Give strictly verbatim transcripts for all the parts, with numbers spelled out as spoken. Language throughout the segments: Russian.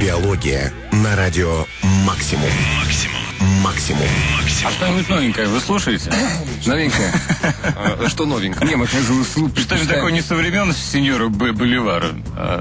Диалоги на радио «Максимум». Максимум. Максимум. А что-нибудь новенькое вы слушаете? Новенькое? Что новенькое? Не, мы что-нибудь такое не со времен сеньора Б. Боливара.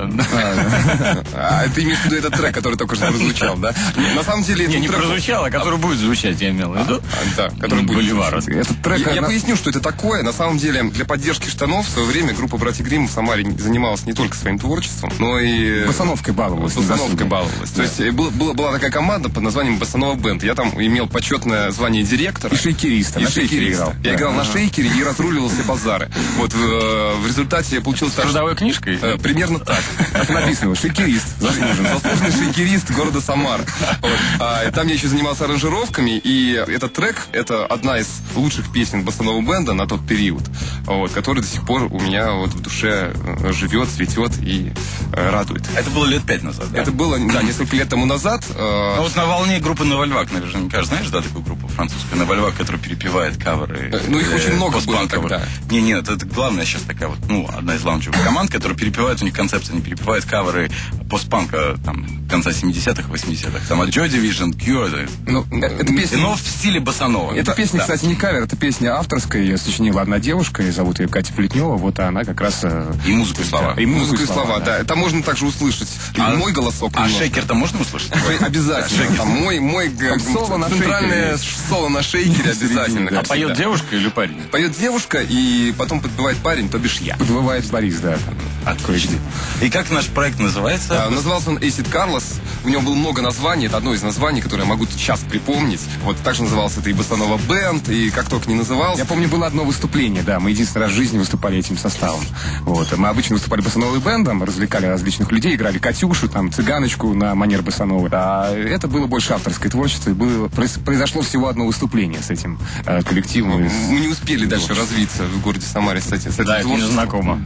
А ты имеешь в виду этот трек, который только что прозвучал, да? На самом деле... Не, не прозвучал, а который будет звучать, я имел в виду. Да, который будет Боливара. Этот трек... Я поясню, что это такое. На самом деле, для поддержки штанов в свое время группа «Братья Гримм» в Самаре занималась не только своим творчеством, но и... Босановкой баловалась. Босановкой баловалась. То есть была такая команда под названием «Босанова Бенд». Я там имел почетное звание директора. И шейкериста. И шейкериста. Я играл на шейкере и разруливал все базары. Вот в результате получилось так... С трудовой книжкой? Примерно так. Как написано, шейкерист. Заслуженный шейкерист города Самара. Там я еще занимался аранжировками, и этот трек — это одна из лучших песен Босанова Бенда на тот период, который до сих пор у меня вот в душе живет, цветет и радует. Это было лет пять назад, да? Это было, да, несколько лет тому назад. А вот на волне группы Новольвак, наверняка, знаешь, да, такую группу французскую Новольвак, которая перепевает каверы. Ну, их очень много было тогда. Не, нет, это главная сейчас такая вот, ну, одна из лаунчевых команд, которая перепевает, у них концепция, они перепевают каверы постпанка, там, конца семидесятых, восьмидесятых, там, от Joy Division, Cure, ну, это песня... но в стиле босанова. Эта песня, кстати, не кавер, это песня авторская, ее сочинила одна девушка, и зовут ее Катя Плетнева, вот она как раз... И музыку и слова. И музыку и слова, да. Там можно также услышать мой голосок. А шейкер-то можно услышать? Обязательно. Мой, мой центральное соло на шейкере обязательно. А поет девушка или парень? Поет девушка, и потом подбивает парень, то бишь я. Подбивает Борис, да. Отлично. И как наш проект называется? А, назывался он Acid Carlos. У него было много названий. Это одно из названий, которое я могу сейчас припомнить. Вот также назывался это и Босанова Бенд, и как только не назывался. Я помню, было одно выступление, да. Мы единственный раз в жизни выступали этим составом. Вот. Мы обычно выступали Босановой Бендом, развлекали различных людей, играли Катюшу, там, цыганочку на манер Босановой. А это было больше авторское творчество, и было, произошло всего одно выступление с этим э, коллективом. Мы не успели дальше развиться в городе Самаре с этим. Да, это не знакомо.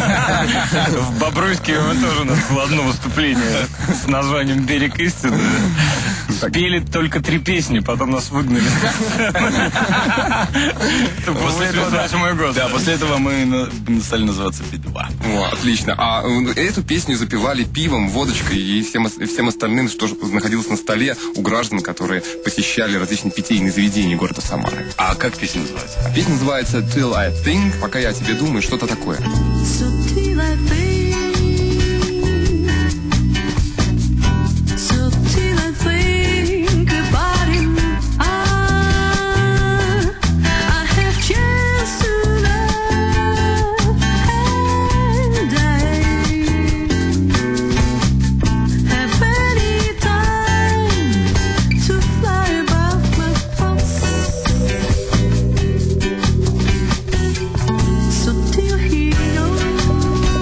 В Бобруйске тоже у нас было одно выступление с названием «Берег истины». Спели только три песни, потом нас выгнали. После этого, да, после этого мы стали называться Би два. О, отлично. А эту песню запивали пивом, водочкой и всем, всем остальным, что находилось на столе у граждан, которые посещали различные питейные заведения города Самары. А как песня называется? А песня называется «Till I Think», «Пока я о тебе думаю», что-то такое. So till he knows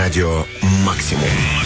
радио «Максимум».